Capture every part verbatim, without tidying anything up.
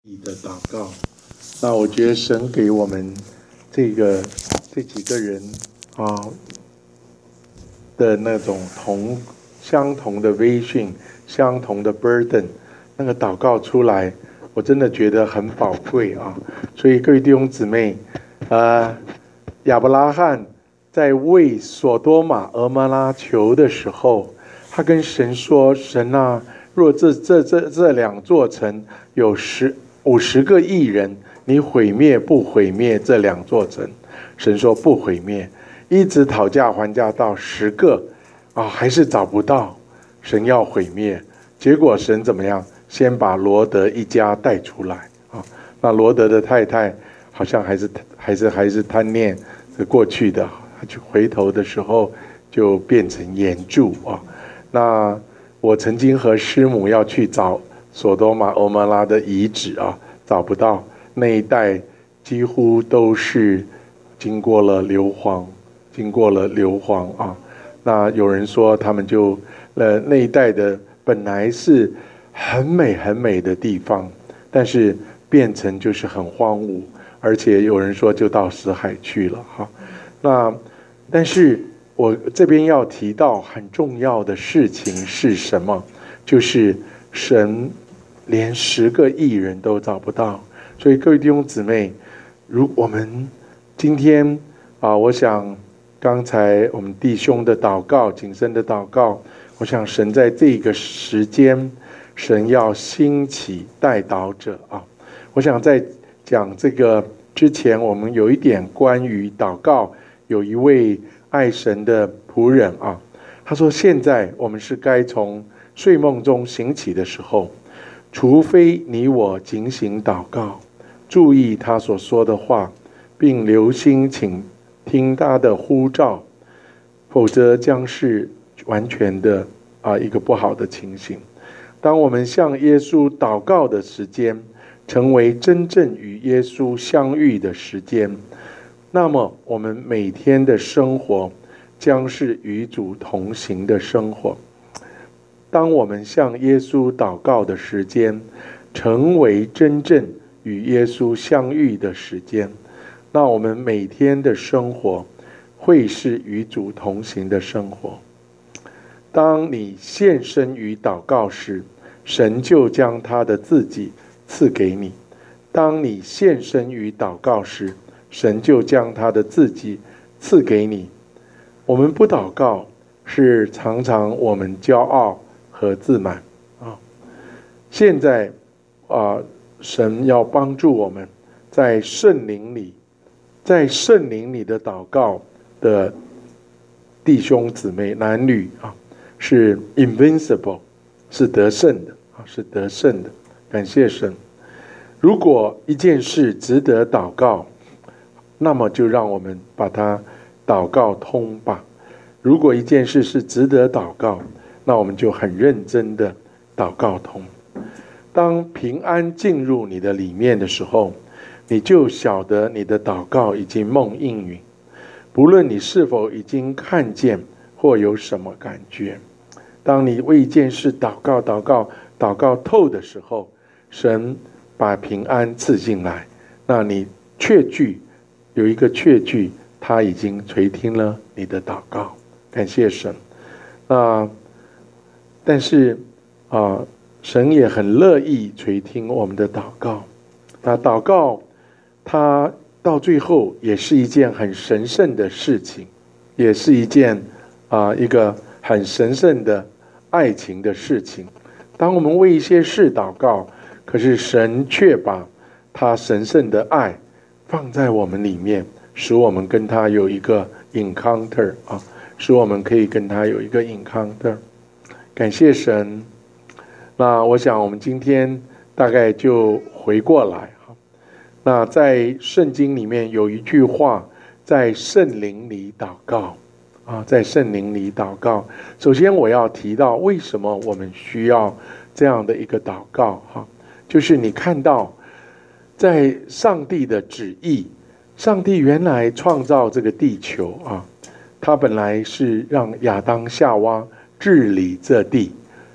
你的祷告。那我觉得神给我们这个这几个人啊的那种同相同的 vision， 相同的 burden， 那个祷告出来，我真的觉得很宝贵啊。所以各位弟兄姊妹，呃，亚伯拉罕在为所多玛俄摩拉求的时候，他跟神说：“神啊，若这这这这两座城有十五十个义人，你毁灭不毁灭这两座城？”神说不毁灭。一直讨价还价到十个啊，还是找不到，神要毁灭。结果神怎么样？先把罗德一家带出来啊。那罗德的太太好像还是还是还是贪念过去的，他去回头的时候就变成眼柱啊。那我曾经和师母要去找索多玛俄摩拉的遗址啊，找不到，那一带几乎都是经过了硫磺，经过了硫磺啊。那有人说他们就呃那一带的本来是很美很美的地方，但是变成就是很荒芜，而且有人说就到死海去了哈。那但是我这边要提到很重要的事情是什么？就是神连十个义人都找不到。所以各位弟兄姊妹，如我们今天啊，我想刚才我们弟兄的祷告，谨慎的祷告，我想神在这个时间，神要兴起代祷者啊。我想在讲这个之前，我们有一点关于祷告，有一位爱神的仆人啊，他说现在我们是该从睡梦中醒起的时候，除非你我警醒祷告，注意他所说的话，并留心倾听他的呼召，否则将是完全的啊一个不好的情形。当我们向耶稣祷告的时间，成为真正与耶稣相遇的时间，那么我们每天的生活将是与主同行的生活。当我们向耶稣祷告的时间，成为真正与耶稣相遇的时间，那我们每天的生活会是与主同行的生活。当你献身于祷告时，神就将他的自己赐给你。当你献身于祷告时，神就将他的自己赐给你。我们不祷告，是常常我们骄傲和自满啊。现在啊，神要帮助我们在圣灵里，在圣灵里的祷告的弟兄姊妹男女啊，是 invincible， 是得胜的啊，是得胜的。感谢神。如果一件事值得祷告，那么就让我们把它祷告通吧。如果一件事是值得祷告，那我们就很认真的祷告通。当平安进入你的里面的时候，你就晓得你的祷告已经蒙应允，不论你是否已经看见或有什么感觉。当你为一件事祷告祷告祷告透的时候，神把平安赐进来，那你确据有一个确据，他已经垂听了你的祷告。感谢神。那但是啊，神也很乐意垂听我们的祷告。那祷告它到最后也是一件很神圣的事情，也是一件啊一个很神圣的爱情的事情。当我们为一些事祷告，可是神却把他神圣的爱放在我们里面，使我们跟他有一个 encounter 啊，使我们可以跟他有一个 encounter。感谢神。那我想我们今天大概就回过来哈。那在圣经里面有一句话，在圣灵里祷告啊，在圣灵里祷告。首先我要提到为什么我们需要这样的一个祷告哈，就是你看到在上帝的旨意，上帝原来创造这个地球啊，他本来是让亚当夏娃治理这地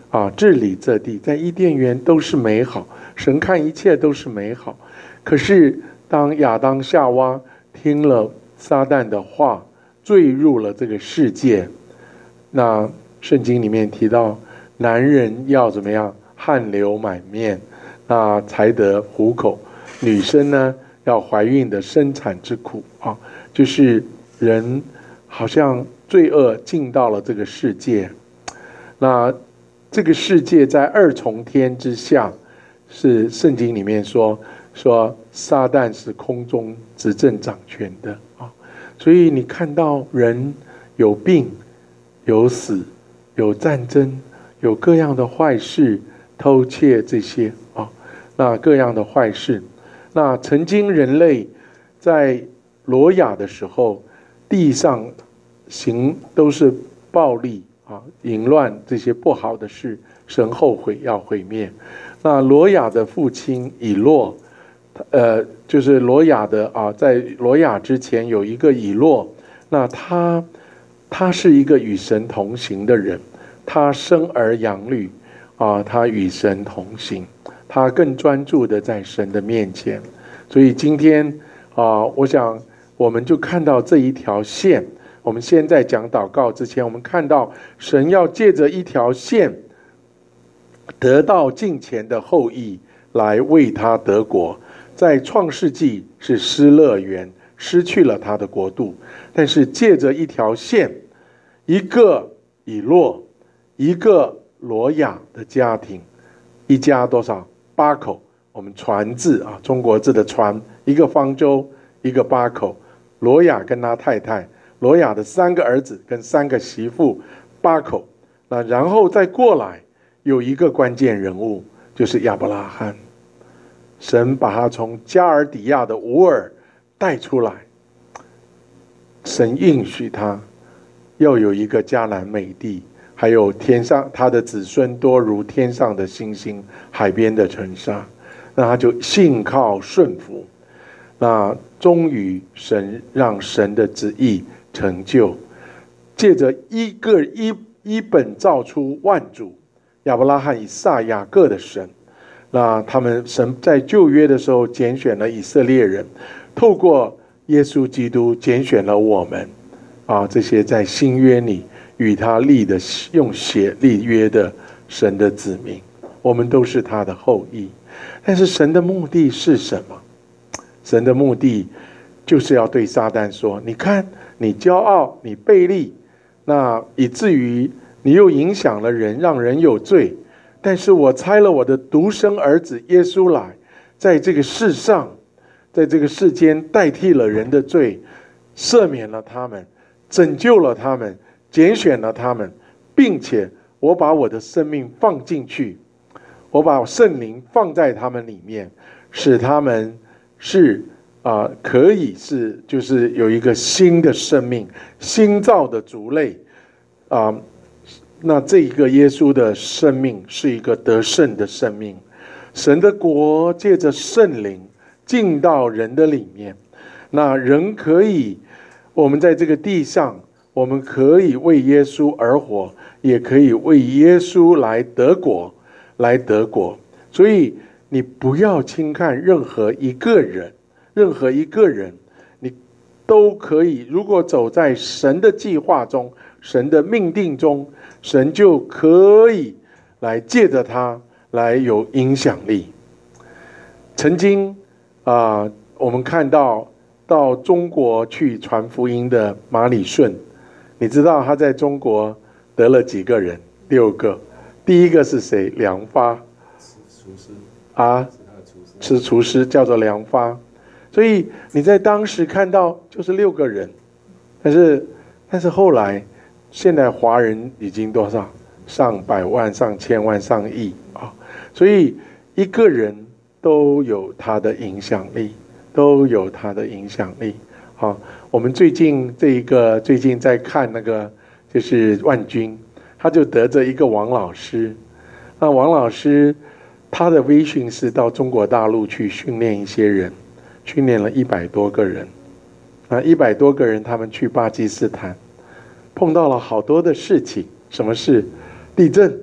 啊治理这地，在伊甸园都是美好，神看一切都是美好。可是当亚当夏娃听了撒旦的话，坠入了这个世界，那圣经里面提到，男人要怎么样？汗流满面，那才得糊口；女生呢，要怀孕的生产之苦啊，就是人好像罪恶进到了这个世界。那这个世界在二重天之下，是圣经里面说说撒旦是空中执政掌权的啊。所以你看到人有病、有死、有战争、有各样的坏事。偷窃这些啊，那各样的坏事。那曾经人类在挪亚的时候，地上行都是暴力啊、淫乱这些不好的事，神后悔要毁灭。那挪亚的父亲以诺，呃，就是挪亚的啊，在挪亚之前有一个以诺，那他他是一个与神同行的人，他生儿养女。啊，他与神同行，他更专注的在神的面前。所以今天啊，我想我们就看到这一条线。我们现在讲祷告之前，我们看到神要借着一条线，得到敬虔的后裔来为他得国。在创世纪是失乐园，失去了他的国度，但是借着一条线，一个以诺，一个挪亚的家庭，一家多少？八口。我们船字啊，中国字的船，一个方舟，一个八口。挪亚跟他太太，挪亚的三个儿子跟三个媳妇，八口。那然后再过来有一个关键人物，就是亚伯拉罕。神把他从加尔底亚的乌尔带出来，神应许他要有一个迦南美地。还有天上他的子孙多如天上的星星，海边的尘沙。那他就信靠顺服，那终于神让神的旨意成就，借着一个一一本造出万族，亚伯拉罕、以撒、雅各的神。那他们神在旧约的时候拣选了以色列人，透过耶稣基督拣选了我们啊，这些在新约里与他立的用血立约的神的子民，我们都是他的后裔。但是神的目的是什么？神的目的就是要对撒旦说，你看你骄傲，你悖逆，那以至于你又影响了人，让人有罪。但是我差了我的独生儿子耶稣来，在这个世上，在这个世间代替了人的罪，赦免了他们，拯救了他们，拣选了他们，并且我把我的生命放进去，我把圣灵放在他们里面，使他们是啊、呃，可以是就是有一个新的生命，新造的族类啊、呃。那这一个耶稣的生命是一个得胜的生命，神的国借着圣灵进到人的里面，那人可以，我们在这个地上，我们可以为耶稣而活，也可以为耶稣来得国，来得国。所以你不要轻看任何一个人，任何一个人，你都可以，如果走在神的计划中，神的命定中，神就可以来借着他来有影响力。曾经啊、呃，我们看到到中国去传福音的马礼顺，你知道他在中国得了几个人？六个。第一个是谁？梁发， 厨师啊，是厨师，叫做梁发。所以你在当时看到就是六个人，但是但是后来。现在华人已经多少？上百万、上千万、上亿啊！所以一个人都有他的影响力，都有他的影响力。好，我们最近这一个最近在看那个就是万军，他就得着一个王老师。那王老师他的威训是到中国大陆去训练一些人，训练了一百多个人。啊，一百多个人，他们去巴基斯坦。碰到了好多的事情，什么事？地震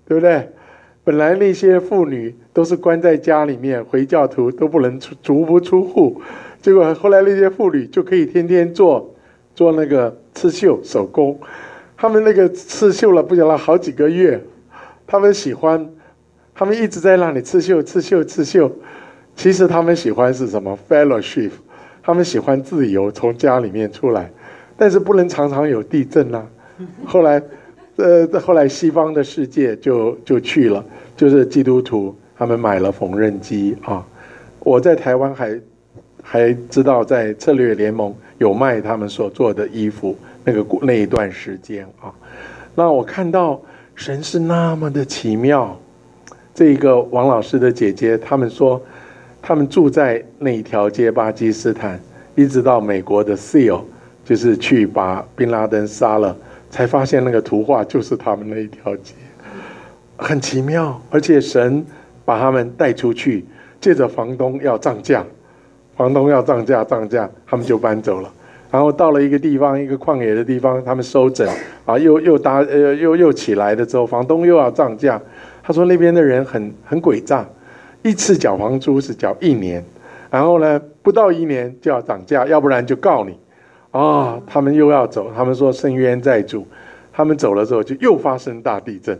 对不对？本来那些妇女都是关在家里面，回教徒都不能出足不出户，结果后来那些妇女就可以天天做做那个刺绣手工，他们那个刺绣了不晓得好几个月，他们喜欢，他们一直在那里刺绣刺绣刺绣，其实他们喜欢是什么 fellowship， 他们喜欢自由，从家里面出来，但是不能常常有地震啊。后来呃，后来西方的世界就就去了，就是基督徒他们买了缝纫机啊。我在台湾还还知道在策略联盟有卖他们所做的衣服，那个那一段时间啊，那我看到神是那么的奇妙。这个王老师的姐姐他们说，他们住在那一条街，巴基斯坦一直到美国的 SEAL， 就是去把宾拉登杀了，才发现那个图画就是他们那一条街，很奇妙。而且神把他们带出去，借着房东要涨价，房东要涨价涨价，他们就搬走了。然后到了一个地方，一个旷野的地方，他们收整啊，又又搭呃又又起来了之后，房东又要涨价。他说那边的人很很诡诈，一次缴房租是缴一年，然后呢不到一年就要涨价，要不然就告你。啊、哦，他们又要走，他们说深渊在主，他们走了之后就又发生大地震，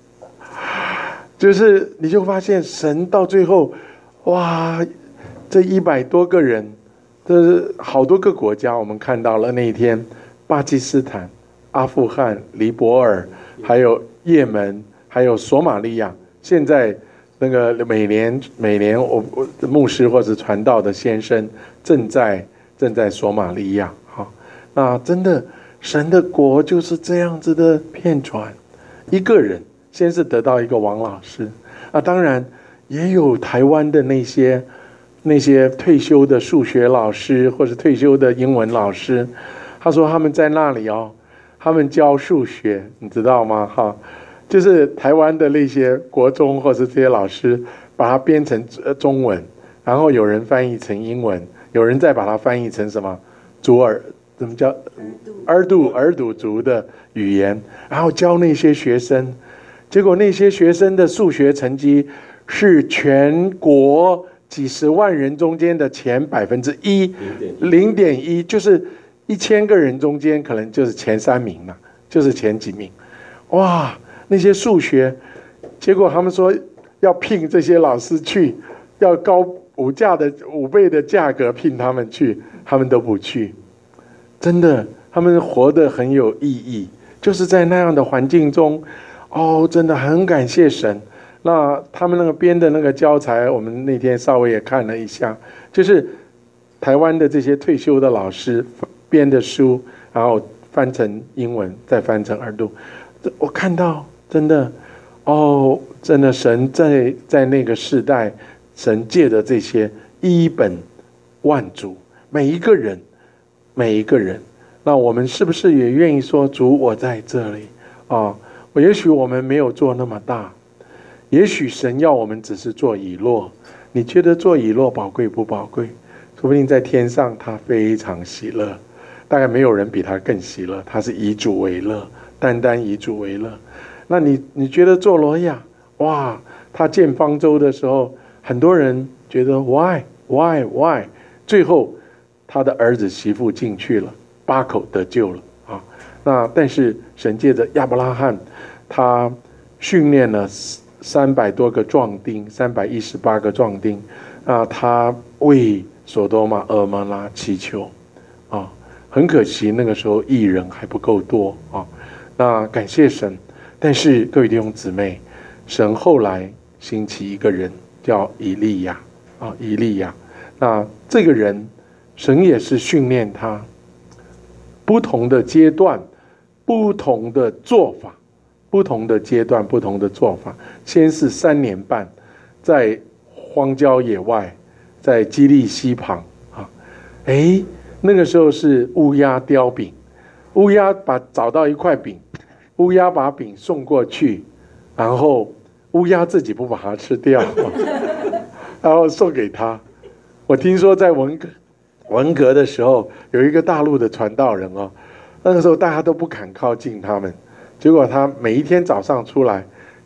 就是你就发现神到最后，哇，这一百多个人，这是好多个国家，我们看到了那一天，巴基斯坦、阿富汗、尼泊尔，还有也门，还有索马利亚，现在那个每年每年我我牧师或者传道的先生正在正在索马利亚。那真的神的国就是这样子的遍传，一个人先是得到一个王老师啊，当然也有台湾的那些那些退休的数学老师或者退休的英文老师，他说他们在那里哦，他们教数学，你知道吗？哈，就是台湾的那些国中或者这些老师把它编成中文，然后有人翻译成英文，有人再把它翻译成什么祖尔。怎么叫尔杜尔杜族的语言，然后教那些学生，结果那些学生的数学成绩是全国几十万人中间的前百分之一，零点一，就是一千个人中间可能就是前三名嘛，就是前几名。哇，那些数学，结果他们说要聘这些老师去，要高五价的五倍的价格聘他们去，他们都不去。真的，他们活得很有意义，就是在那样的环境中，哦，真的很感谢神。那他们那个编的那个教材，我们那天稍微也看了一下，就是台湾的这些退休的老师编的书，然后翻成英文，再翻成耳朵。我看到，真的，哦，真的神在在那个世代，神借的这些一本万主，每一个人。每一个人，那我们是不是也愿意说主我在这里啊？我也许我们没有做那么大，也许神要我们只是做以诺。你觉得做以诺宝贵不宝贵？说不定在天上他非常喜乐，大概没有人比他更喜乐。他是以主为乐，单单以主为乐。那你你觉得做挪亚，哇，他建方舟的时候，很多人觉得 why why why， 最后。他的儿子媳妇进去了，八口得救了啊！那但是神借着亚伯拉罕，他训练了三百多个壮丁，三百一十八个壮丁啊，他为所多玛、蛾摩拉祈求啊。很可惜那个时候义人还不够多啊。那感谢神，但是各位弟兄姊妹，神后来兴起一个人叫以利亚啊，以利亚。那这个人。神也是训练他不同的阶段，不同的做法，不同的阶段，不同的做法。先是三年半，在荒郊野外，在基利溪旁啊，哎，那个时候是乌鸦叼饼，乌鸦把找到一块饼，乌鸦把饼送过去，然后乌鸦自己不把它吃掉，然后送给他。我听说在文革。文革的时候，有一个大陆的传道人哦，那个时候大家都不敢靠近他们，结果他每一天早上出来，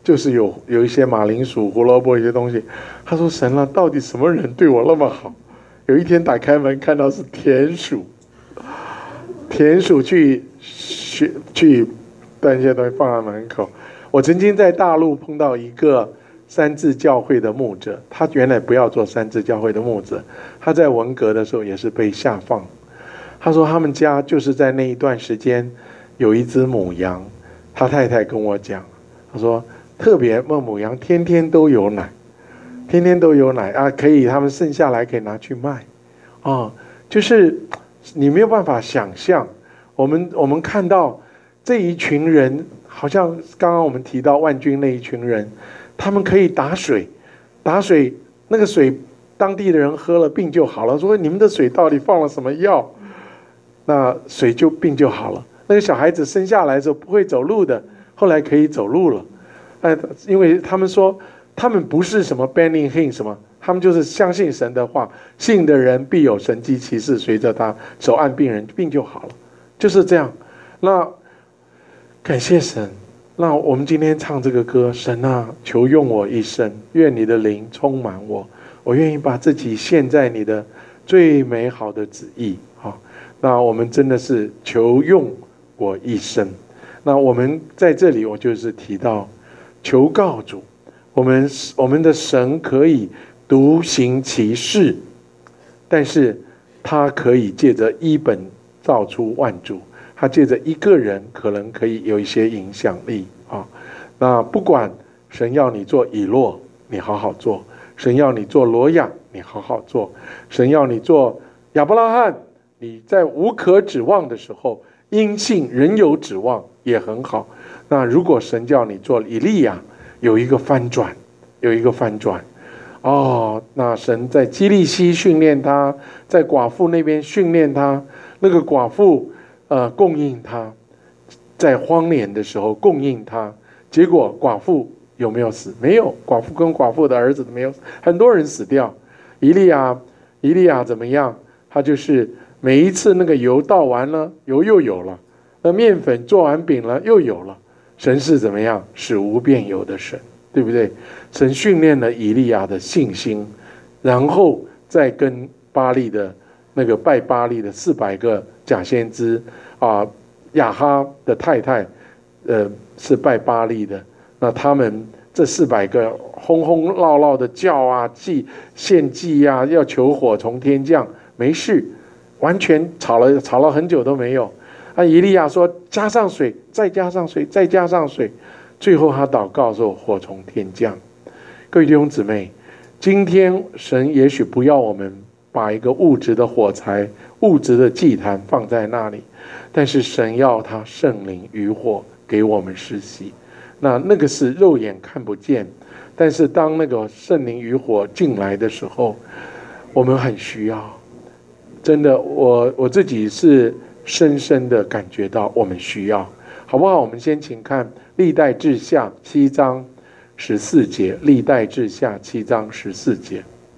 就是有有一些马铃薯、胡萝卜一些东西。他说：“神啊，到底什么人对我那么好？”有一天打开门看到是田鼠，田鼠去去去把一些东西放在门口。我曾经在大陆碰到一个三自教会的牧者，他原来不要做三自教会的牧者，他在文革的时候也是被下放。他说他们家就是在那一段时间有一只母羊，他太太跟我讲，他说特别那母羊天天都有奶，天天都有奶啊，可以他们剩下来可以拿去卖，啊、哦，就是你没有办法想象，我们我们看到这一群人，好像刚刚我们提到万军那一群人，他们可以打水，打水那个水当地的人喝了病就好了，说你们的水到底放了什么药？那水就病就好了。那个小孩子生下来的时候不会走路的，后来可以走路了。哎，因为他们说他们不是什么 Benny Hinn 什么，他们就是相信神的话，信的人必有神迹奇事随着他，手按病人病就好了，就是这样。那感谢神，那我们今天唱这个歌，神啊，求用我一生，愿你的灵充满我，我愿意把自己献在你的最美好的旨意。好，那我们真的是求用我一生。那我们在这里，我就是提到求告主，我们我们的神可以独行其事，但是他可以借着一本造出万主，他借着一个人可能可以有一些影响力啊。那不管神要你做以诺，你好好做；神要你做罗亚，你好好做；神要你做亚伯拉罕，你在无可指望的时候，因信仍有指望，也很好。那如果神叫你做以利亚，有一个翻转，有一个翻转。哦，那神在基利西训练他，在寡妇那边训练他，那个寡妇呃供应他，在荒年的时候供应他，结果寡妇有没有死？没有，寡妇跟寡妇的儿子没有死，很多人死掉。以利亚，以利亚怎么样？他就是每一次那个油倒完了，油又有了；那面粉做完饼了，又有了。神是怎么样？使无变有的神，对不对？神训练了以利亚的信心，然后再跟巴力的那个拜巴力的四百个假先知啊，亚哈的太太，呃，是拜巴力的。那他们这四百个轰轰闹闹的叫啊，祭献祭啊，要求火从天降，没事，完全吵了吵了很久都没有。啊，以利亚说加上水，再加上水，再加上水，最后他祷告说火从天降。各位弟兄姊妹，今天神也许不要我们把一个物质的火柴、物质的祭坛放在那里，但是神要他圣灵与火给我们施洗。那那个是肉眼看不见，但是当那个圣灵与火进来的时候，我们很需要。真的，我我自己是深深的感觉到我们需要，好不好？我们先请看历代志下七章十四节，历代志下七章十四节。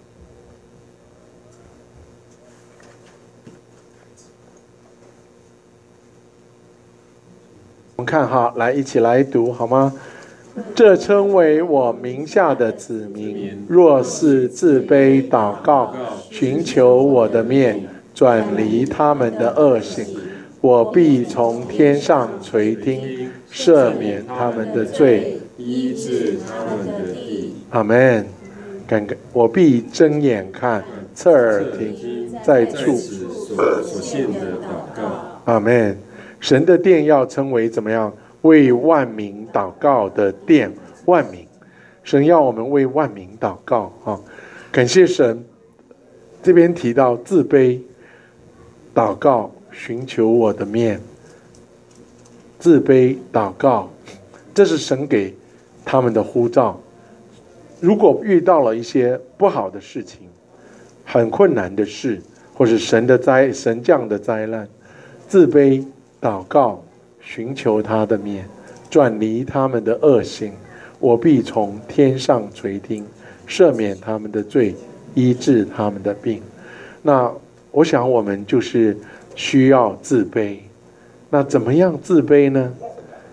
我们看哈，来一起来读好吗？这称为我名下的子民，若是自卑祷告，寻求我的面，转离他们的恶行，我必从天上垂听，赦免他们的罪， 医治他们的地。 阿们。感我必睁眼看，侧耳听，在处所所献的祷告。 阿们。神的殿要称为怎么样？为万民祷告的殿，万民。神要我们为万民祷告啊！感谢神。这边提到自卑、祷告、寻求我的面。自卑、祷告，这是神给他们的呼召。如果遇到了一些不好的事情，很困难的事，或是神的灾、神降的灾难，自卑、祷告，寻求他的面，转离他们的恶行，我必从天上垂听，赦免他们的罪，医治他们的病。那我想我们就是需要自卑。那怎么样自卑呢？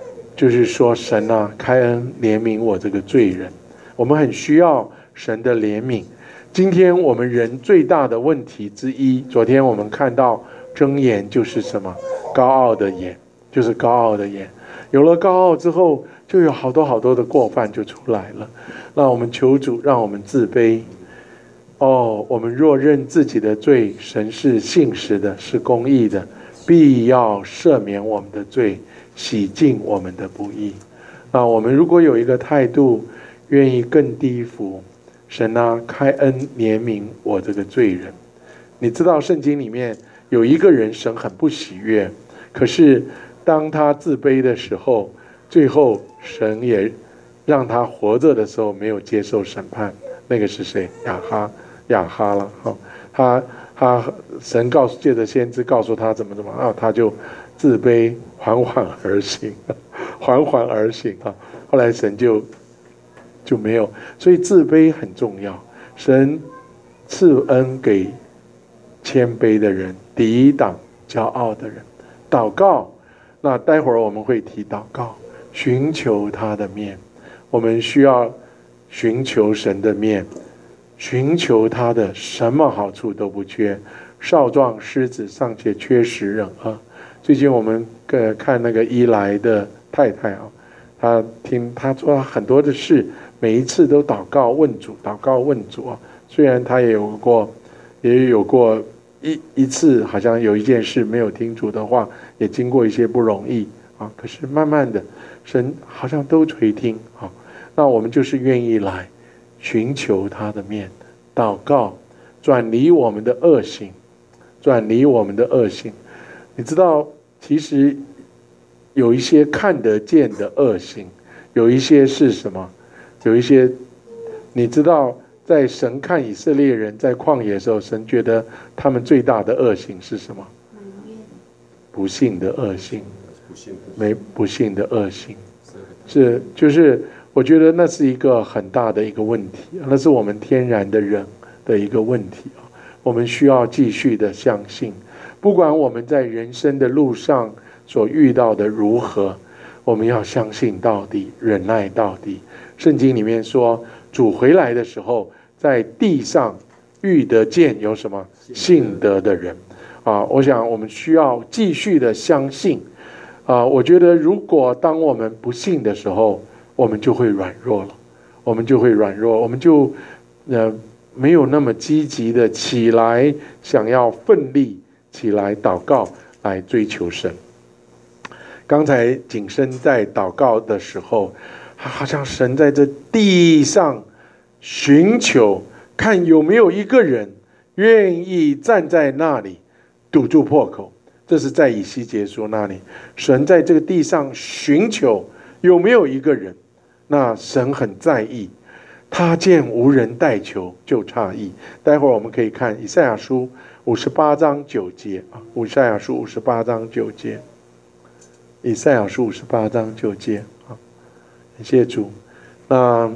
就是说神啊，开恩怜悯我这个罪人。我们很需要神的怜悯。今天我们人最大的问题之一，昨天我们看到箴言就是什么？高傲的眼，就是高傲的眼。有了高傲之后，就有好多好多的过犯就出来了。那我们求主让我们自卑。哦，我们若认自己的罪，神是信实的，是公义的，必要赦免我们的罪，洗净我们的不义。那我们如果有一个态度，愿意更低服，神啊，开恩怜悯我这个罪人。你知道圣经里面有一个人神很不喜悦，可是当他自卑的时候，最后神也让他活着的时候没有接受审判。那个是谁？亚哈亚哈了。他他神告诉借着先知告诉他怎么怎么啊，他就自卑，缓缓而行，缓缓而行啊。后来神就就没有，所以自卑很重要。神赐恩给谦卑的人，抵挡骄傲的人。祷告，那待会儿我们会提祷告，寻求他的面。我们需要寻求神的面，寻求他的，什么好处都不缺。少壮狮子尚且缺食忍饿。最近我们呃看那个伊莱的太太啊，她听她做很多的事，每一次都祷告问主，祷告问主啊。虽然她也有过，也有过一一次，好像有一件事没有听主的话，也经过一些不容易啊。可是慢慢的，神好像都垂听啊。那我们就是愿意来寻求他的面，祷告，转离我们的恶行，转离我们的恶行。你知道，其实有一些看得见的恶行，有一些是什么？有一些，你知道，在神看以色列人在旷野的时候，神觉得他们最大的恶行是什么？不幸的恶行，没不幸的恶行，是就是。我觉得那是一个很大的一个问题，那是我们天然的人的一个问题。我们需要继续的相信，不管我们在人生的路上所遇到的如何，我们要相信到底，忍耐到底。圣经里面说，主回来的时候，在地上遇得见有什么信德的人啊？我想我们需要继续的相信啊。我觉得如果当我们不信的时候，我们就会软弱了，我们就会软弱，我们就呃没有那么积极的起来，想要奋力起来祷告，来追求神。刚才景深在祷告的时候，好像神在这地上寻求，看有没有一个人愿意站在那里堵住破口。这是在以西结书那里，神在这个地上寻求有没有一个人。那神很在意，他见无人代求就诧异。待会儿我们可以看以赛亚书五十八章九节啊，以赛亚书五十八章九节，以赛亚书五十八章九节啊，感谢主。那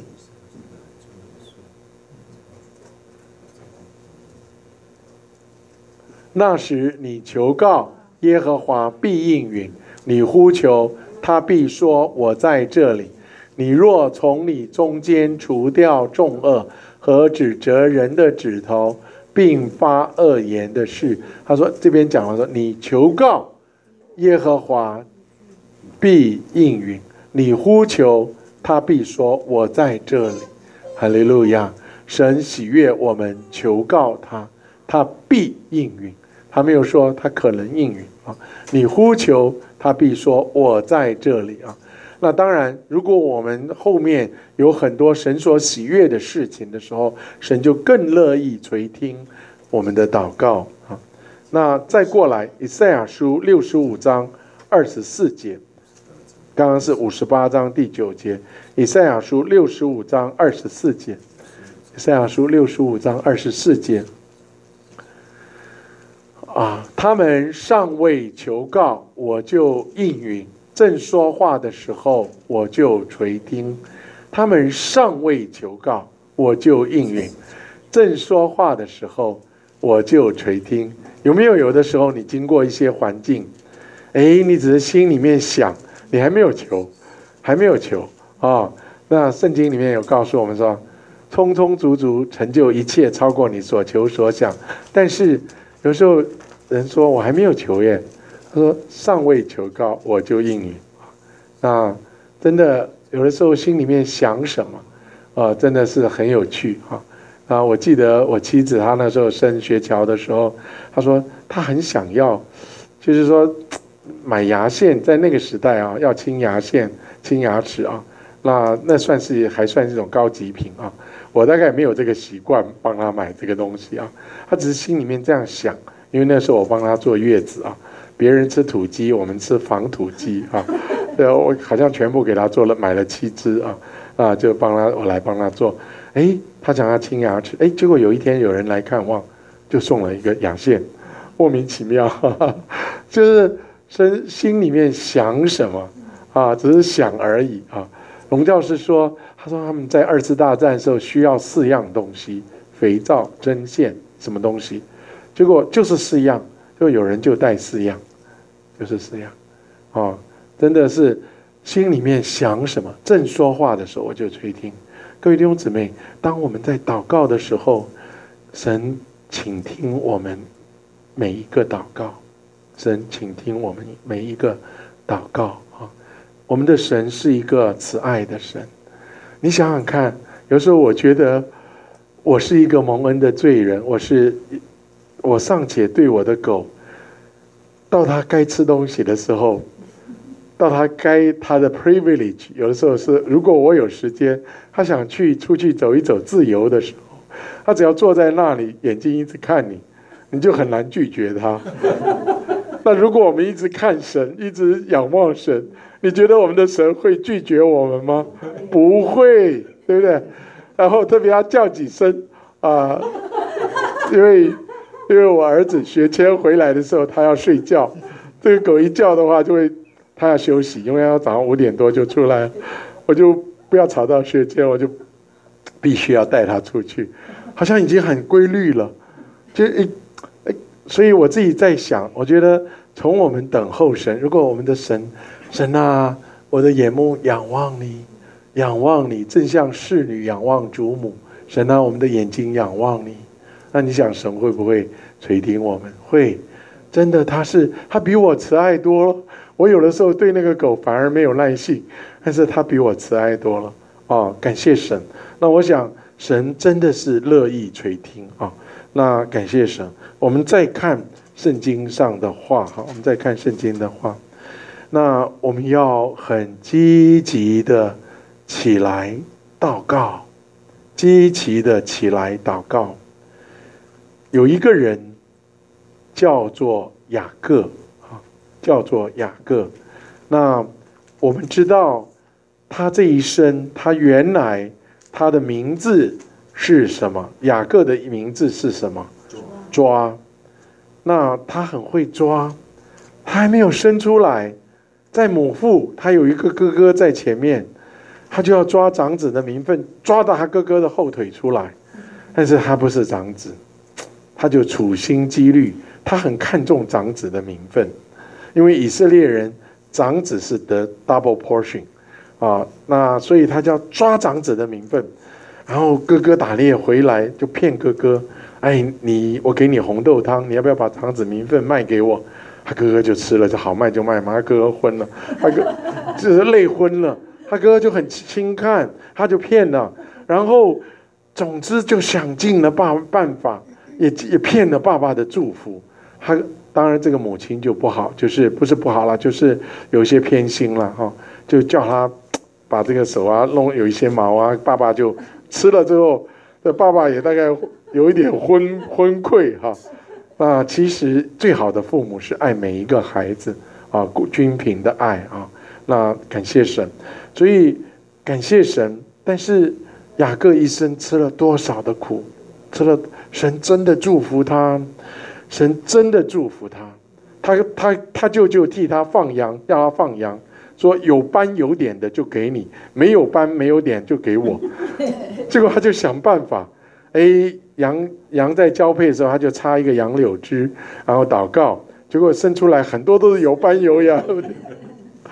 那时你求告耶和华必应允，你呼求他必说我在这里。你若从你中间除掉众恶和指责人的指头，并发恶言的事，他说这边讲了说，你求告耶和华必应允，你呼求他必说我在这里。哈利路亚！神喜悦我们求告他，他必应允，他没有说他可能应允啊。你呼求他必说我在这里啊。那当然，如果我们后面有很多神所喜悦的事情的时候，神就更乐意垂听我们的祷告啊。那再过来，以赛亚书六十五章二十四节，刚刚是五十八章第九节，以赛亚书六十五章二十四节，以赛亚书六十五章二十四节啊，他们尚未求告，我就应允。正说话的时候，我就垂听；他们尚未求告，我就应允。正说话的时候，我就垂听。有没有有的时候你经过一些环境，哎，你只是心里面想， 你还没有求，还没有求啊、哦。那圣经里面有告诉我们说，充充足足成就一切，超过你所求所想。但是有时候人说我还没有求耶，他说尚未求告，我就应允。那真的有的时候心里面想什么，呃，真的是很有趣哈。啊，我记得我妻子她那时候升学桥的时候，她说她很想要，就是说买牙线，在那个时代啊，要清牙线、清牙齿啊，那那算是还算是一种高级品啊。我大概没有这个习惯帮她买这个东西啊，她只是心里面这样想，因为那时候我帮她坐月子啊，别人吃土鸡，我们吃防土鸡啊。对，我好像全部给她做了，买了七只啊，啊，就帮她，我来帮她做。哎，她想要清牙齿，哎，结果有一天有人来看望，就送了一个牙线，莫名其妙，哈哈，就是心心里面想什么啊，只是想而已啊。龙教师说，他说他们在二次大战的时候需要四样东西：肥皂、针线，什么东西？结果就是四样，就有人就带四样，就是四样，啊，真的是心里面想什么，正说话的时候我就垂听。各位弟兄姊妹，当我们在祷告的时候，神请听我们每一个祷告，神请听我们每一个祷告啊！我们的神是一个慈爱的神。你想想看，有时候我觉得我是一个蒙恩的罪人，我是我尚且对我的狗，到它该吃东西的时候，到他该他的 privilege， 有的时候是，如果我有时间，他想去出去走一走自由的时候，他只要坐在那里，眼睛一直看你，你就很难拒绝他。那如果我们一直看神，一直仰望神，你觉得我们的神会拒绝我们吗？不会，对不对？然后特别要叫几声啊、呃，因为因为我儿子学签回来的时候，他要睡觉，这个狗一叫的话就会。他要休息，因为他早上五点多就出来，我就不要吵到学间，我就必须要带他出去，好像已经很规律了，就诶诶，所以我自己在想，我觉得从我们等候神，如果我们的神，神啊，我的眼目仰望你，仰望你，正像侍女仰望主母，神啊，我们的眼睛仰望你，那你想神会不会垂听我们？会，真的，他是他比我慈爱多了。我有的时候对那个狗反而没有耐性，但是他比我慈爱多了哦，感谢神。那我想神真的是乐意垂听啊、哦。那感谢神。我们再看圣经上的话哈，我们再看圣经的话，那我们要很积极的起来祷告，积极的起来祷告。有一个人叫做雅各。叫做雅各，那我们知道他这一生，他原来他的名字是什么？雅各的名字是什么？抓。那他很会抓，他还没有生出来，在母腹，他有一个哥哥在前面，他就要抓长子的名分，抓到他哥哥的后腿出来，但是他不是长子，他就处心积虑，他很看重长子的名分。因为以色列人长子是得 double portion 啊，那所以他就要抓长子的名分，然后哥哥打猎回来就骗哥哥，哎，你我给你红豆汤，你要不要把长子名分卖给我？他哥哥就吃了，就好卖就卖嘛，他哥哥昏了，他哥就是累昏了，他哥哥就很轻看，他就骗了，然后总之就想尽了办办法，也也骗了爸爸的祝福，他。当然，这个母亲就不好，就是不是不好了，就是有一些偏心了哈，就叫他把这个手啊弄有一些毛啊，爸爸就吃了之后，这爸爸也大概有一点昏昏聩哈。那其实最好的父母是爱每一个孩子啊，均平的爱啊。那感谢神，所以感谢神。但是雅各一生吃了多少的苦，吃了神真的祝福他。神真的祝福他，他他他舅舅替他放羊，让他放羊，说有斑有点的就给你，没有斑没有点就给我。结果他就想办法，哎，羊羊在交配的时候，他就插一个杨柳枝，然后祷告，结果生出来很多都是有斑有眼。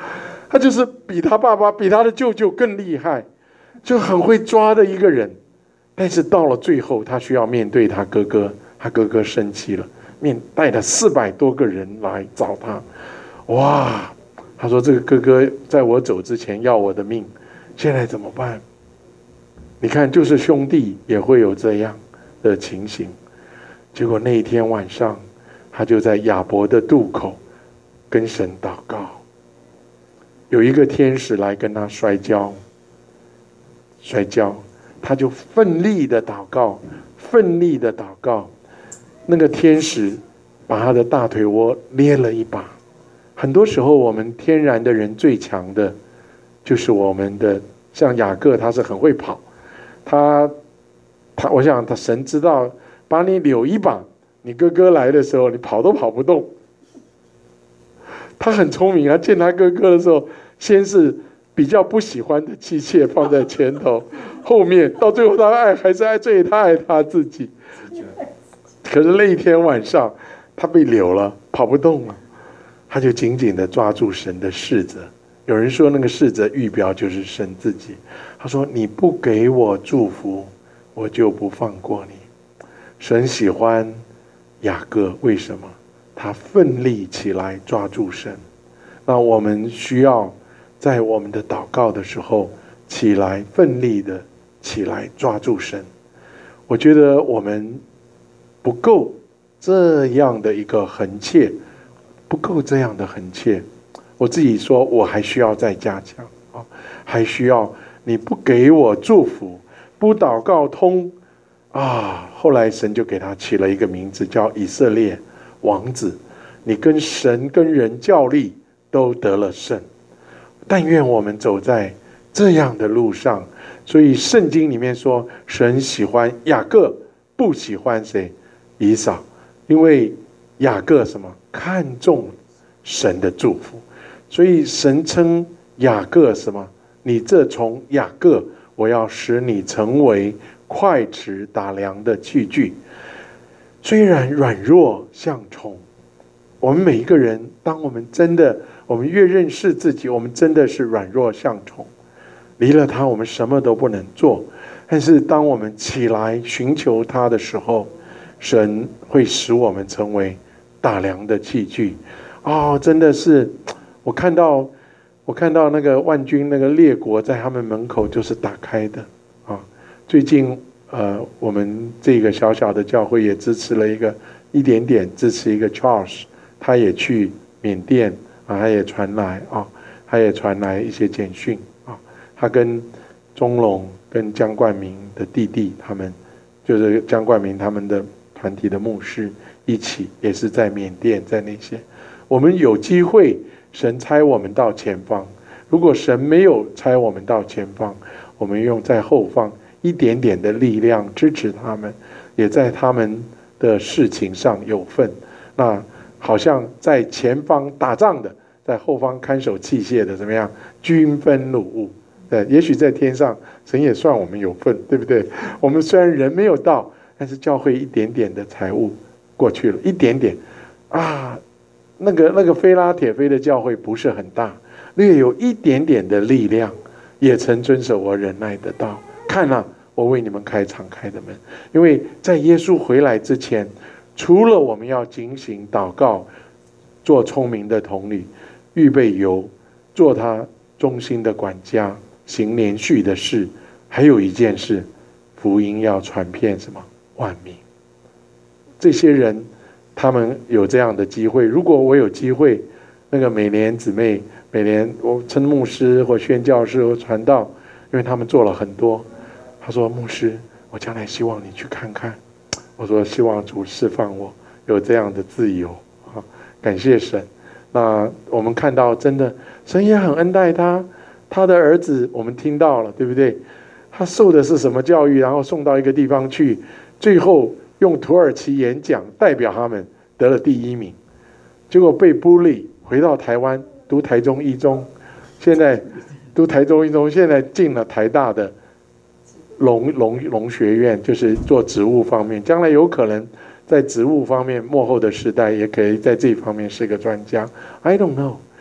他就是比他爸爸、比他的舅舅更厉害，就很会抓的一个人。但是到了最后，他需要面对他哥哥，他哥哥生气了，面带了四百多个人来找他。哇，他说这个哥哥在我走之前要我的命，现在怎么办？你看，就是兄弟也会有这样的情形。结果那一天晚上，他就在亚伯的渡口跟神祷告。有一个天使来跟他摔跤，摔跤，他就奋力的祷告，奋力的祷告。那个天使把他的大腿窝捏了一把。很多时候，我们天然的人最强的，就是我们的，像雅各，他是很会跑，他，他，我想他神知道，把你扭一把，你哥哥来的时候，你跑都跑不动。他很聪明啊，见他哥哥的时候，先是比较不喜欢的妻妾放在前头，后面到最后他爱还是爱最他爱他自己。可是那一天晚上，他被扭了，跑不动了，他就紧紧地抓住神的柿子。有人说那个柿子预表就是神自己。他说：“你不给我祝福，我就不放过你。”神喜欢雅各，为什么？他奋力起来抓住神。那我们需要在我们的祷告的时候起来，奋力的起来抓住神。我觉得我们不够这样的一个恒切，不够这样的恒切。我自己说，我还需要再加强啊，还需要你不给我祝福，不祷告通啊。后来神就给他起了一个名字，叫以色列王子。你跟神跟人较力都得了胜。但愿我们走在这样的路上。所以圣经里面说，神喜欢雅各，不喜欢谁？以扫。因为雅各什么？看重神的祝福。所以神称雅各什么？你这从雅各，我要使你成为快尺打量的器具。虽然软弱像虫，我们每一个人，当我们真的，我们越认识自己，我们真的是软弱像虫，离了他，我们什么都不能做。但是当我们起来寻求他的时候，神会使我们成为打量的器具。哦，真的是，我看到，我看到那个万军那个列国在他们门口就是打开的啊。最近呃，我们这个小小的教会也支持了一个一点点支持一个 Charles。他也去缅甸啊，他也传来啊，他也传来一些简讯啊。他跟钟龙、跟江冠明的弟弟，他们就是江冠明他们的团体的牧师一起，也是在缅甸，在那些。我们有机会，神差我们到前方。如果神没有差我们到前方，我们用在后方一点点的力量支持他们，也在他们的事情上有份。那好像在前方打仗的，在后方看守器械的，怎么样？均分掳物。对，也许在天上，神也算我们有份，对不对？我们虽然人没有到，但是教会一点点的财物过去了，一点点啊。那个那个菲拉铁菲的教会不是很大，略有一点点的力量，也曾遵守我忍耐的道。看啊，我为你们开敞开的门。因为在耶稣回来之前，除了我们要警醒祷告，做聪明的童女，预备油，做他忠心的管家，行连续的事，还有一件事，福音要传遍什么万民。这些人他们有这样的机会。如果我有机会，那个美莲姊妹，美莲我称牧师或宣教师或传道，因为他们做了很多。他说，牧师，我将来希望你去看看。我说，希望主释放我有这样的自由啊！感谢神。那我们看到，真的神也很恩待他，他的儿子我们听到了，对不对？他受的是什么教育？然后送到一个地方去，最后用土耳其演讲代表他们得了第一名，结果被bully，回到台湾读台中一中，现在读台中一中，现在进了台大的农农农学院，就是做植物方面，将来有可能在植物方面幕后的时代，也可以在这一方面是个专家。I don't know，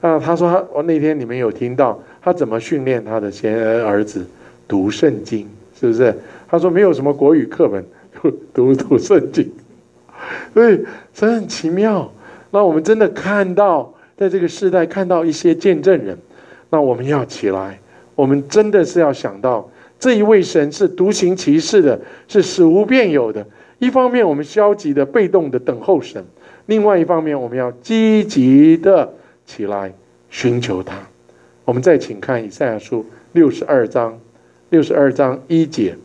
啊，他说他，我那天你们有听到他怎么训练他的先儿子读圣经，是不是？他说没有什么国语课本，读读圣经。所以神很奇妙。那我们真的看到，在这个时代看到一些见证人，那我们要起来，我们真的是要想到这一位神是独行其事的，是使无变有的。一方面我们消极的被动的等候神，另外一方面我们要积极的起来寻求他。我们再请看以赛亚书六十二章六十二章一节，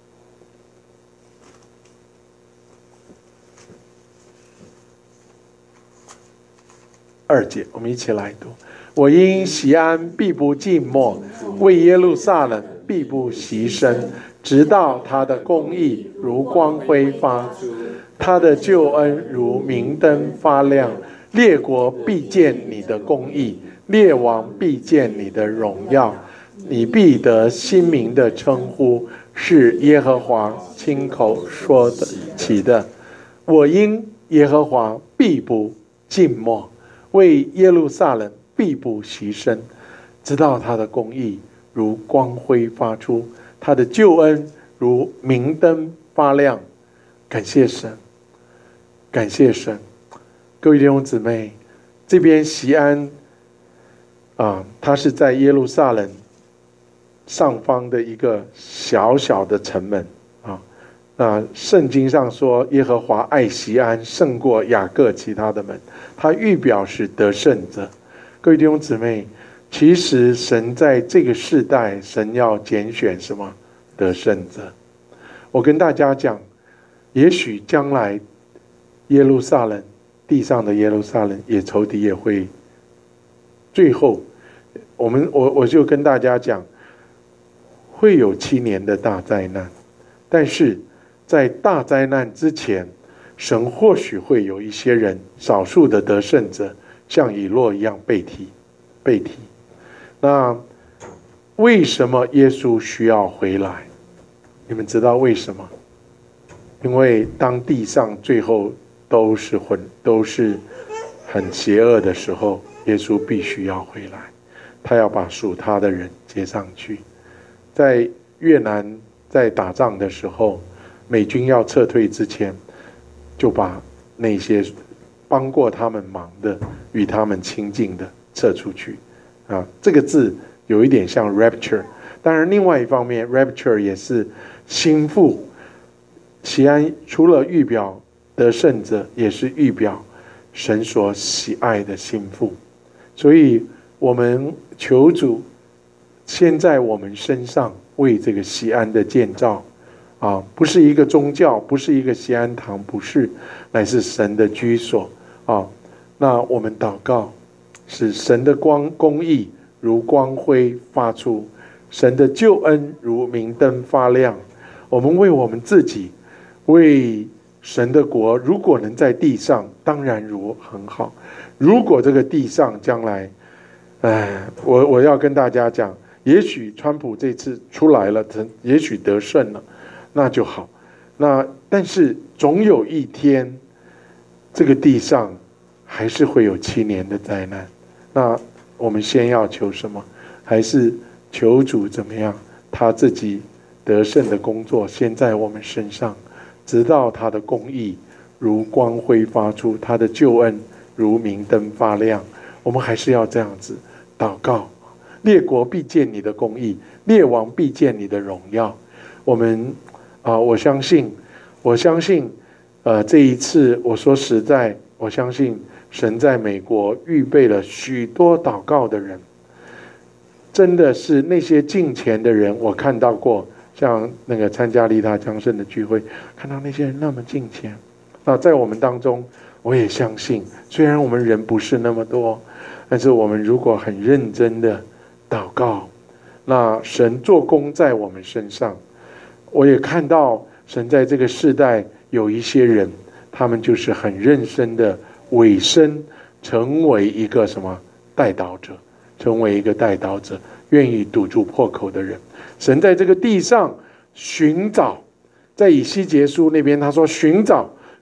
二节，我们一起来读。我因锡安必不静默，为耶路撒冷必不息声，直到他的公义如光辉发出，他的救恩如明灯发亮。列国必见你的公义，列王必见你的荣耀，你必得新名的称呼，是耶和华亲口说的起的。我因耶和华必不静默，为耶路撒冷必不息声，直到他的公义如光辉发出，他的救恩如明灯发亮。感谢神，感谢神。各位弟兄姊妹，这边锡安啊，它是在耶路撒冷上方的一个小小的城门啊。那圣经上说，耶和华爱锡安胜过雅各其他的门，他预表是得胜者。各位弟兄姊妹，其实神在这个世代，神要拣选什么？得胜者。我跟大家讲，也许将来耶路撒冷地上的耶路撒冷也仇敌也会，最后我们我我就跟大家讲，会有七年的大灾难，但是在大灾难之前，神或许会有一些人，少数的得胜者，像以诺一样被提被提。那为什么耶稣需要回来？你们知道为什么？因为当地上最后都是混都是很邪恶的时候，耶稣必须要回来，他要把属他的人接上去。在越南在打仗的时候，美军要撤退之前，就把那些帮过他们忙的、与他们亲近的撤出去啊。这个字有一点像 rapture， 当然另外一方面 rapture 也是心腹。锡安除了预表得胜者，也是预表神所喜爱的心腹。所以我们求主先在我们身上为这个锡安的建造啊，不是一个宗教，不是一个锡安堂，不是，乃是神的居所啊。那我们祷告，使神的光公义如光辉发出，神的救恩如明灯发亮。我们为我们自己，为神的国，如果能在地上，当然如很好。如果这个地上将来，哎，我我要跟大家讲，也许川普这次出来了，也许得胜了，那就好。那但是总有一天，这个地上还是会有七年的灾难。那我们先要求什么？还是求主怎么样？他自己得胜的工作先在我们身上，直到他的公义如光辉发出，他的救恩如明灯发亮。我们还是要这样子祷告。列国必见你的公义，列王必见你的荣耀。我们啊、呃，我相信，我相信，呃，这一次我说实在，我相信神在美国预备了许多祷告的人，真的是那些敬虔的人，我看到过。像那个参加利他江圣的聚会，看到那些人那么敬虔，那在我们当中，我也相信，虽然我们人不是那么多，但是我们如果很认真的祷告，那神做工在我们身上。我也看到神在这个世代有一些人，他们就是很认真的委身，成为一个什么代祷者，成为一个代祷者，愿意堵住破口的人。神在这个地上寻找，在以西结书那边他说寻找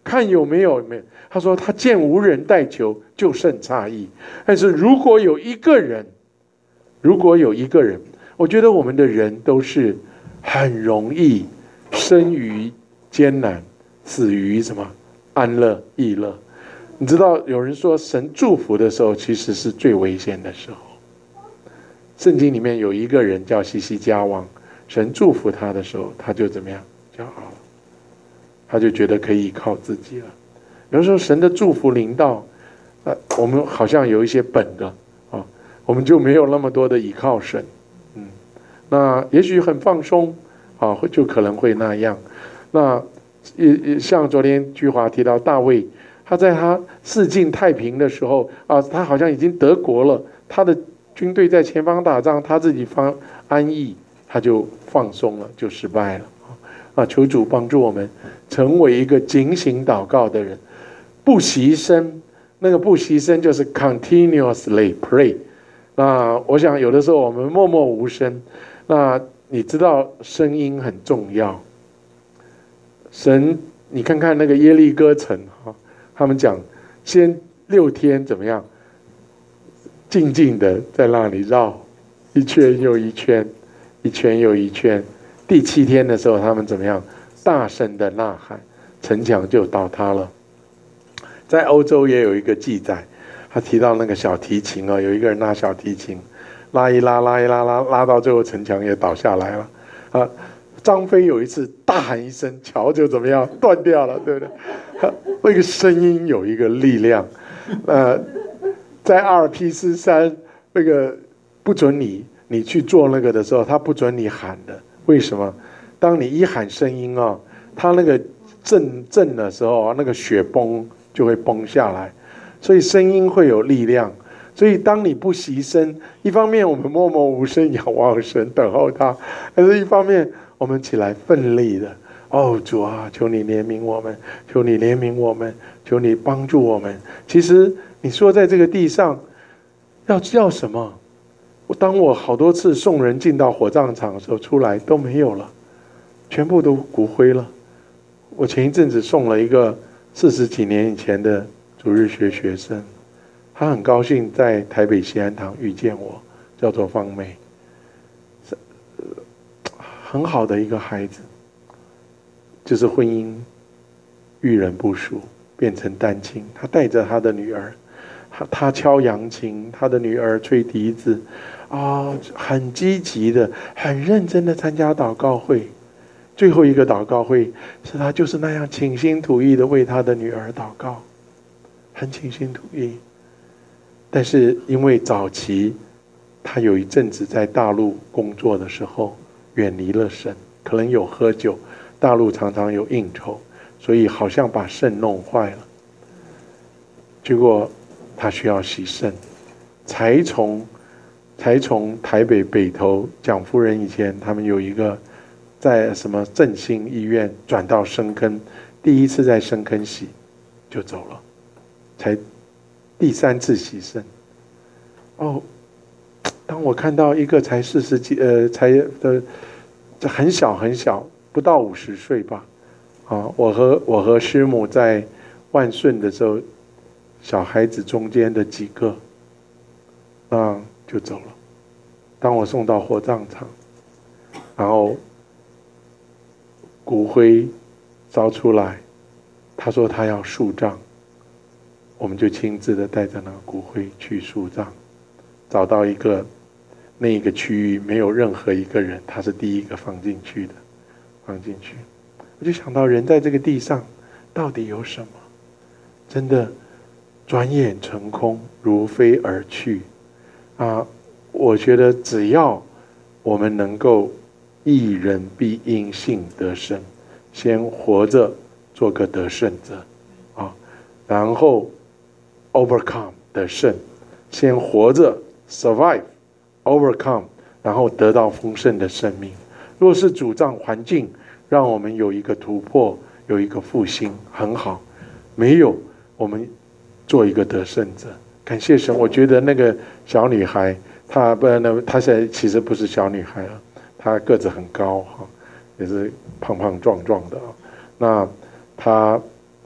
看有没有没有。他说他见无人带球，就甚诧异。但是如果有一个人，如果有一个人，我觉得我们的人都是很容易生于艰难，死于什么安乐易乐。你知道有人说神祝福的时候其实是最危险的时候。圣经里面有一个人叫西西家王，神祝福他的时候，他就怎么样骄傲了，他就觉得可以依靠自己了。有时候神的祝福临到，呃，我们好像有一些本的啊，我们就没有那么多的依靠神，嗯，那也许很放松啊，就可能会那样。那也像昨天居华提到大卫，他在他四境太平的时候啊，他好像已经得国了，他的军队在前方打仗，他自己方安逸，他就放松了，就失败了啊！求主帮助我们成为一个警醒祷告的人，不牺牲。那个不牺牲就是 continuously pray。那我想有的时候我们默默无声，那你知道声音很重要。神，你看看那个耶利哥城哈，他们讲先六天怎么样？静静的在那里绕一圈又一圈，一圈又一圈。第七天的时候，他们怎么样？大声的呐喊，城墙就倒塌了。在欧洲也有一个记载，他提到那个小提琴啊，有一个人拉小提琴，拉一拉，拉一拉，拉拉到最后城墙也倒下来了啊。张飞有一次大喊一声，桥就怎么样断掉了，对不对？那个声音有一个力量，呃。在阿尔卑斯山那个不准你你去做那个的时候，他不准你喊的。为什么？当你一喊声音啊，他那个震震的时候，那个雪崩就会崩下来，所以声音会有力量。所以当你不牺牲，一方面我们默默无声仰望神等候他，但是一方面我们起来奋力的，哦主啊，求你怜悯我们，求你怜悯我们，求你帮助我们。其实你说在这个地上要要什么？当我好多次送人进到火葬场的时候，出来都没有了，全部都骨灰了。我前一阵子送了一个四十几年以前的主日学学生，他很高兴在台北西安堂遇见我，叫做方梅，很好的一个孩子，就是婚姻遇人不淑，变成单亲，他带着他的女儿。他敲扬琴，他的女儿吹笛子，啊，很积极的、很认真的参加祷告会。最后一个祷告会是他就是那样倾心吐意的为他的女儿祷告，很倾心吐意。但是因为早期他有一阵子在大陆工作的时候远离了神，可能有喝酒，大陆常常有应酬，所以好像把肾弄坏了。结果他需要洗肾，才从才从台北北投蒋夫人以前他们有一个在什么振兴医院转到深坑，第一次在深坑洗就走了，才第三次洗肾。哦，当我看到一个才四十几呃才的很小很小不到五十岁吧，啊，我和我和师母在万顺的时候。小孩子中间的几个，那就走了。当我送到火葬场，然后骨灰烧出来，他说他要树葬，我们就亲自的带着那个骨灰去树葬，找到一个那一个区域没有任何一个人，他是第一个放进去的，放进去。我就想到人在这个地上到底有什么？真的。转眼成空，如飞而去，啊！我觉得只要我们能够一人必因信得生，先活着做个得胜者，啊，然后 overcome 得胜，先活着 survive overcome， 然后得到丰盛的生命。若是主张环境让我们有一个突破，有一个复兴，很好；没有，我们。做一个得胜者，感谢神。我觉得那个小女孩，她不，那她现在其实不是小女孩了，她个子很高哈，也是胖胖壮壮的啊。那她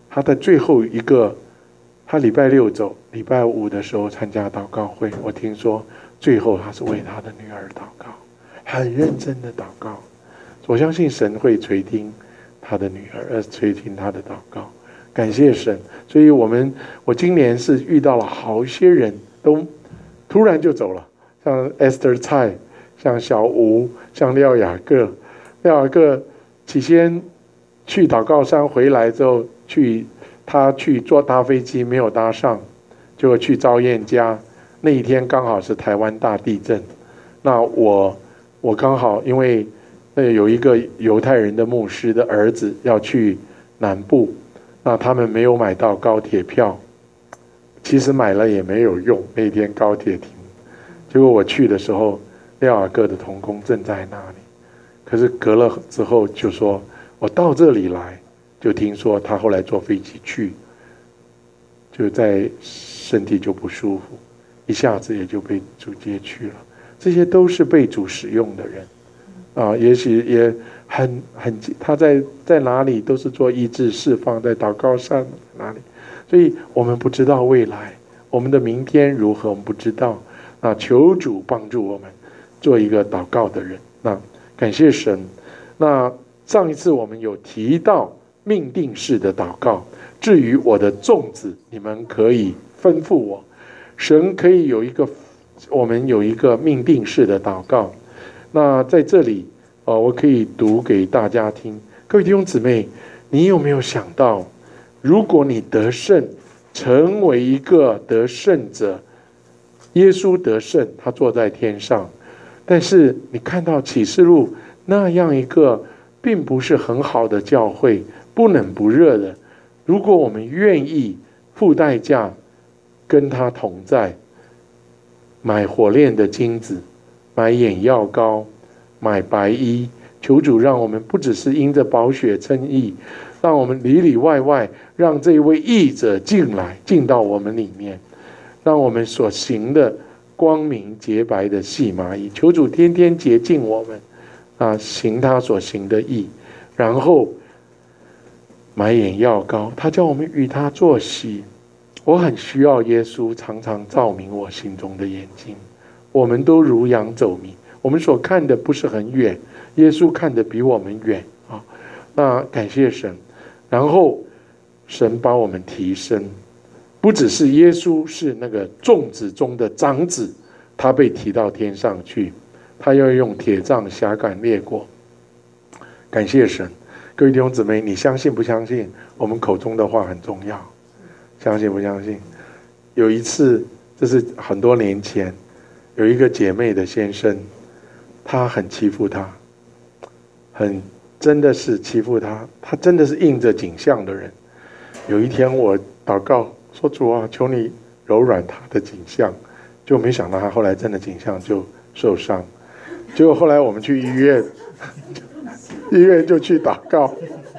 他在最后一个，他礼拜六走，礼拜五的时候参加祷告会，我听说最后他是为他的女儿祷告，很认真的祷告。我相信神会垂听他的女儿，而垂听他的祷告。感谢神。所以我们我今年是遇到了好些人都突然就走了，像 Esther 蔡，像小吴，像廖雅各。廖雅各起先去祷告山回来之后，去他去坐搭飞机没有搭上，就去赵燕家。那一天刚好是台湾大地震，那我我刚好因为那有一个犹太人的牧师的儿子要去南部，那他们没有买到高铁票，其实买了也没有用，那天高铁停。结果我去的时候，廖雅各的同工正在那里，可是隔了之后就说，我到这里来，就听说他后来坐飞机去，就在身体就不舒服，一下子也就被主接去了。这些都是被主使用的人啊，也许也很很他在在哪里都是做医治释放，在祷告上哪里，所以我们不知道未来，我们的明天如何我们不知道。那求主帮助我们做一个祷告的人。那感谢神。那上一次我们有提到命定式的祷告，至于我的众子，你们可以吩咐我。神可以有一个，我们有一个命定式的祷告。那在这里，呃，我可以读给大家听。各位弟兄姊妹，你有没有想到，如果你得胜，成为一个得胜者，耶稣得胜，他坐在天上，但是你看到启示录那样一个并不是很好的教会，不冷不热的，如果我们愿意付代价跟他同在，买火炼的金子，买眼药膏，买白衣，求主让我们不只是因着宝血称义，让我们里里外外让这位义者进来，进到我们里面，让我们所行的光明洁白的细麻衣，求主天天洁净我们啊，行他所行的义，然后买眼药膏，他叫我们与他作席。我很需要耶稣常常照明我心中的眼睛。我们都如羊走迷，我们所看的不是很远，耶稣看的比我们远啊。那感谢神，然后神把我们提升，不只是耶稣是那个众子中的长子，他被提到天上去，他要用铁杖辖管列国。感谢神。各位弟兄姊妹，你相信不相信我们口中的话很重要？相信不相信？有一次，这是很多年前，有一个姐妹的先生，他很欺负她，很真的是欺负她，他真的是应着景象的人。有一天我祷告说，主啊，求你柔软他的景象，就没想到他后来真的景象就受伤。结果后来我们去医院，医院就去祷告。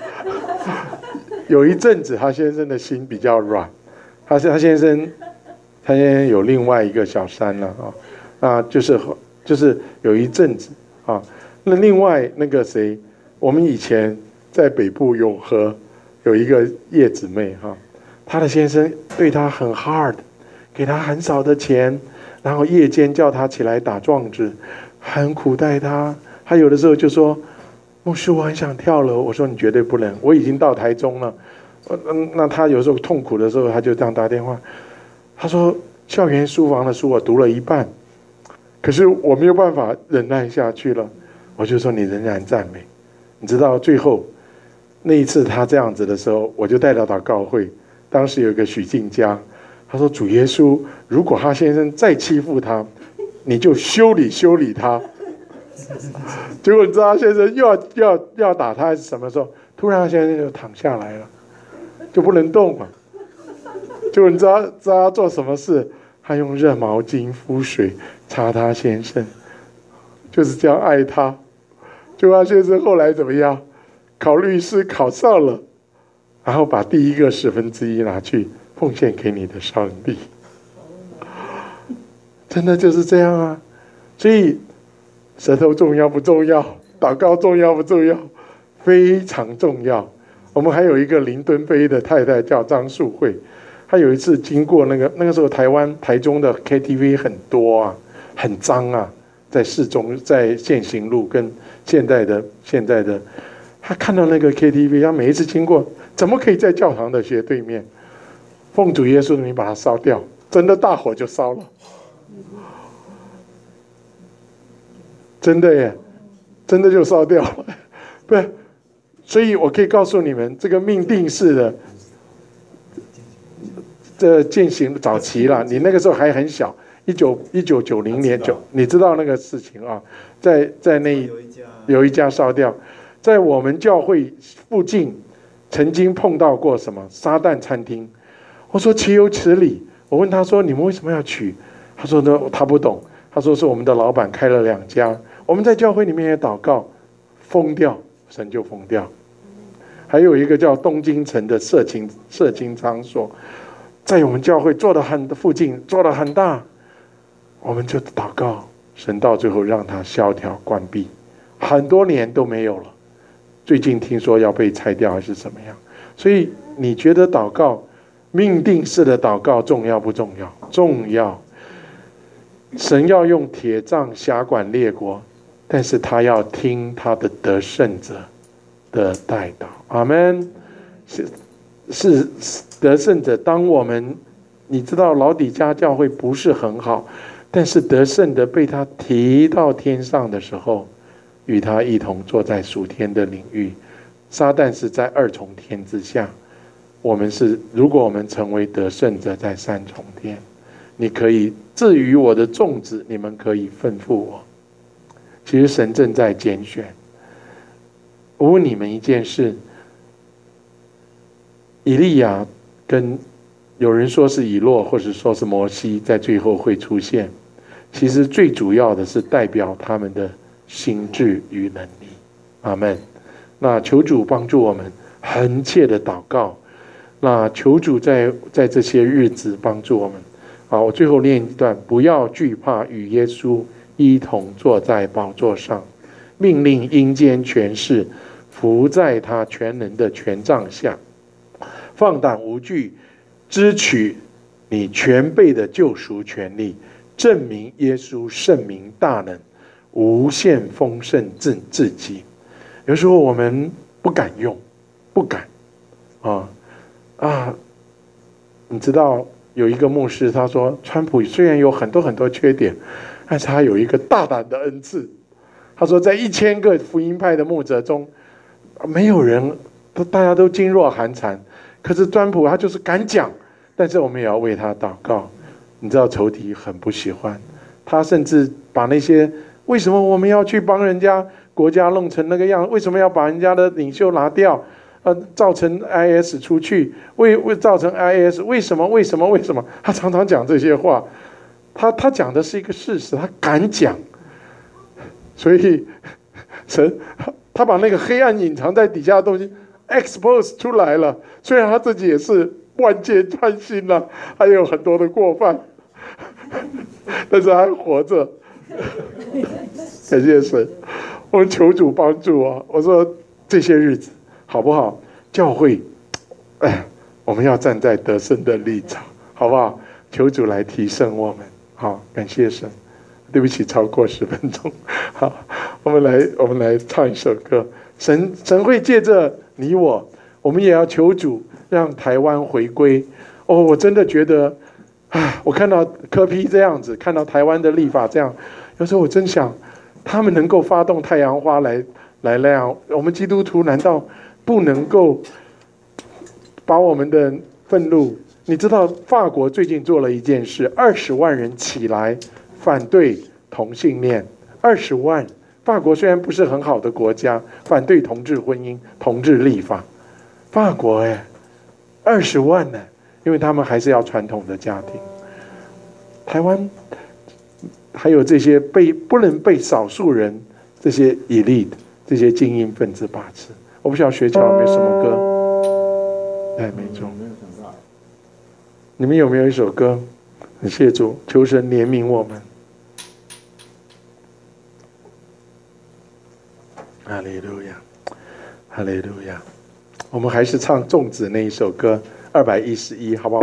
有一阵子他先生的心比较软，他他先生他先生有另外一个小三了啊，那就是就是有一阵子啊，那另外那个谁，我们以前在北部永和有一个叶姊妹哈，她的先生对她很 hard， 给她很少的钱，然后夜间叫她起来打撞子，很苦待她。她有的时候就说，牧师，我很想跳楼。我说你绝对不能，我已经到台中了。嗯，那他有时候痛苦的时候，他就这样打电话。他说校园书房的书我读了一半，可是我没有办法忍耐下去了。我就说你仍然赞美。你知道最后那一次他这样子的时候，我就带到祷告会。当时有一个许敬家，他说主耶稣，如果他先生再欺负他，你就修理修理他。结果你知道他先生又要要要打他还是什么时候，突然他先生就躺下来了，就不能动了。结果你知道知道他做什么事？他用热毛巾敷水擦他先生，就是这样爱他。结果他先生后来怎么样？考律师考上了，然后把第一个十分之一拿去奉献给你的上帝。真的就是这样啊！所以舌头重要不重要？祷告重要不重要？非常重要。我我们还有一个林敦飞的太太叫张素慧，她有一次经过那个那个时候台湾台中的 K T V 很多啊，很脏啊，在市中在现行路跟现在的现在的，她看到那个 K T V， 她每一次经过，怎么可以在教堂的斜对面，奉主耶稣的名把它烧掉，真的大火就烧了，真的耶，真的就烧掉了，不是。所以我可以告诉你们，这个命定式的，这践行早期了。你那个时候还很小，一九一九九零年九，你知道那个事情啊？在在那有一家烧掉，在我们教会附近曾经碰到过什么撒旦餐厅。我说岂有此理！我问他说：“你们为什么要取？”他说呢，他不懂。他说是我们的老板开了两家，我们在教会里面也祷告，封掉，神就封掉。还有一个叫东京城的色情色情场所，在我们教会做的很附近做的很大，我们就祷告，神到最后让它萧条关闭，很多年都没有了。最近听说要被拆掉还是怎么样？所以你觉得祷告命定式的祷告重要不重要？重要。神要用铁杖辖管列国，但是他要听他的得胜者的代祷。阿们。是是得胜者。当我们你知道老底嘉教会不是很好，但是得胜的被他提到天上的时候，与他一同坐在属天的领域。撒旦是在二重天之下，我们是如果我们成为得胜者，在三重天。你可以至于我的众子，你们可以吩咐我。其实神正在拣选。我问你们一件事，以利亚跟有人说是以诺，或者说是摩西，在最后会出现，其实最主要的是代表他们的心智与能力。阿们。那求主帮助我们恒切的祷告，那求主在在这些日子帮助我们。好，我最后念一段：不要惧怕，与耶稣一同坐在宝座上，命令阴间权势伏在他全能的权杖下，放胆无惧，支取你全备的救赎权利，证明耶稣圣名大能，无限丰盛至至极。有时候我们不敢用，不敢啊啊！你知道有一个牧师他说，川普虽然有很多很多缺点，但是他有一个大胆的恩赐。他说，在一千个福音派的牧者中，没有人，都大家都噤若寒蝉。可是川普他就是敢讲，但是我们也要为他祷告。你知道仇敌很不喜欢，他甚至把那些为什么我们要去帮人家国家弄成那个样，为什么要把人家的领袖拿掉，呃，造成 I S 出去，为为造成 I S， 为什么为什么为什么？他常常讲这些话，他他讲的是一个事实，他敢讲，所以神他把那个黑暗隐藏在底下的东西 expose 出来了。虽然他自己也是万箭穿心了，还有很多的过犯，但是他还活着。感谢神，我们求主帮助啊！我说这些日子好不好？教会，哎，我们要站在得胜的立场，好不好？求主来提升我们。好，感谢神。对不起，超过十分钟。好，我们来，我们来唱一首歌。神，神会借着你我，我们也要求主让台湾回归。哦，我真的觉得，啊，我看到柯 P 这样子，看到台湾的立法这样，有时候我真想，他们能够发动太阳花来来那样，我们基督徒难道不能够把我们的愤怒？你知道法国最近做了一件事，二十万人起来反对同性恋，二十万。法国虽然不是很好的国家，反对同志婚姻、同志立法。法国哎，二十万呢，因为他们还是要传统的家庭。台湾还有这些被不能被少数人、这些 elite、这些精英分子把持。我不晓得学校有没有什么歌？哎，没错。你们有没有一首歌？很谢主，求神怜悯我们。哈利路亚，哈利路亚。 我们还是唱粽子那一首歌二百一十一，好不好？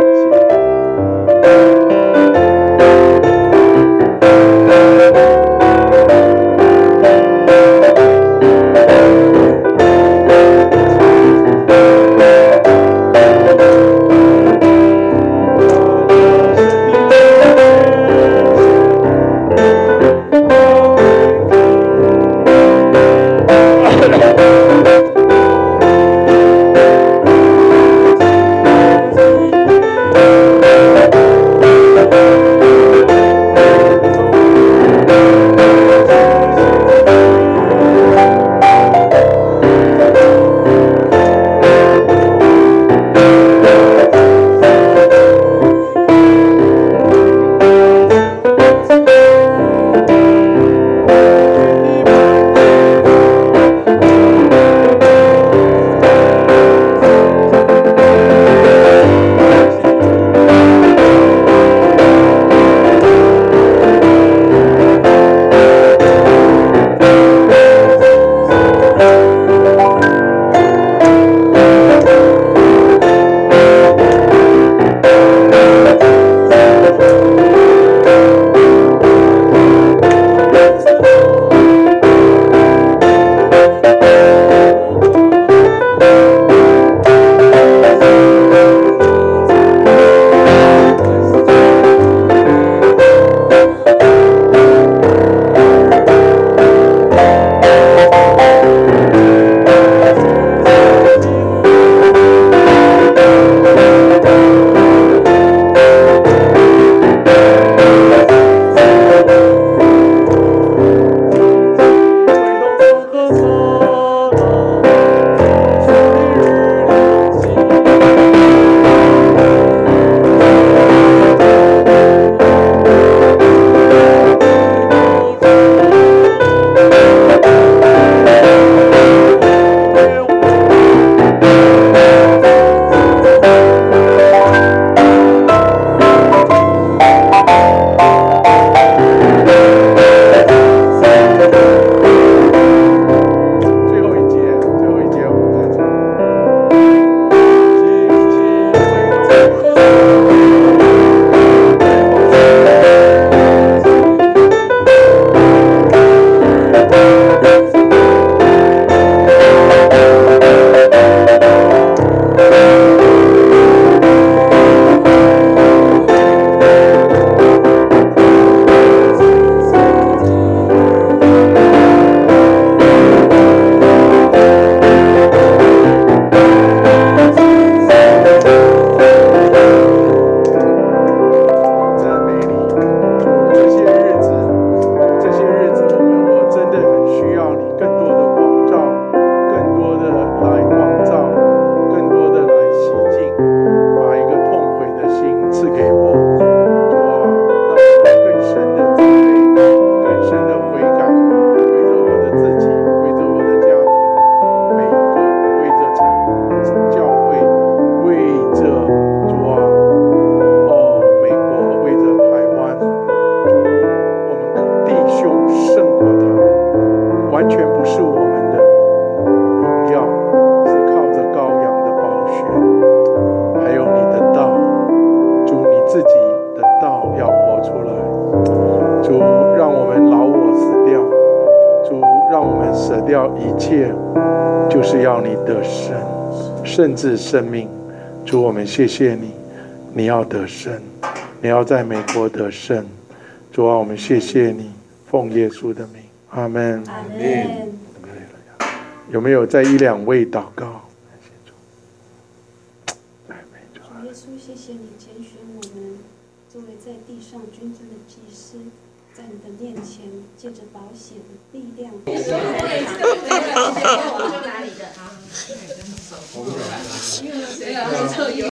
甚至生命，主，我们谢谢你，你要得胜，你要在美国得胜，主啊，我们谢谢你，奉耶稣的名，阿们。 阿们。 有没有在一两位祷告？ 主耶稣，谢谢你拣选我们作为在地上君尊的祭司，在你的面前借着保险的力量。